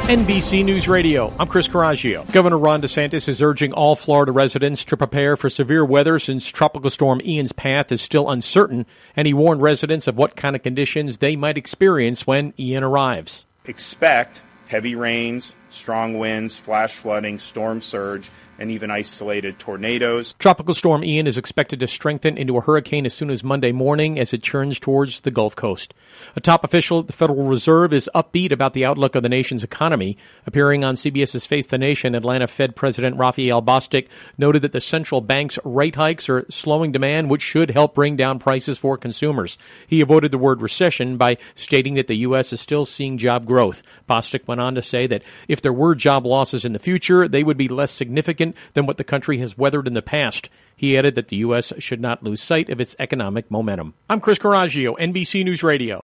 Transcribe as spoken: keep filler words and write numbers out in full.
N B C News Radio, I'm Chris Coraggio. Governor Ron DeSantis is urging all Florida residents to prepare for severe weather since Tropical Storm Ian's path is still uncertain, and he warned residents of what kind of conditions they might experience when Ian arrives. Expect heavy rains, strong winds, flash flooding, storm surge, and even isolated tornadoes. Tropical Storm Ian is expected to strengthen into a hurricane as soon as Monday morning as it turns towards the Gulf Coast. A top official at the Federal Reserve is upbeat about the outlook of the nation's economy. Appearing on CBS's Face the Nation, Atlanta Fed President Raphael Bostic noted that the central bank's rate hikes are slowing demand, which should help bring down prices for consumers. He avoided the word recession by stating that the U S is still seeing job growth. Bostic went on to say that if there were job losses in the future, they would be less significant than what the country has weathered in the past. He added that the U S should not lose sight of its economic momentum. I'm Chris Coraggio, N B C News Radio.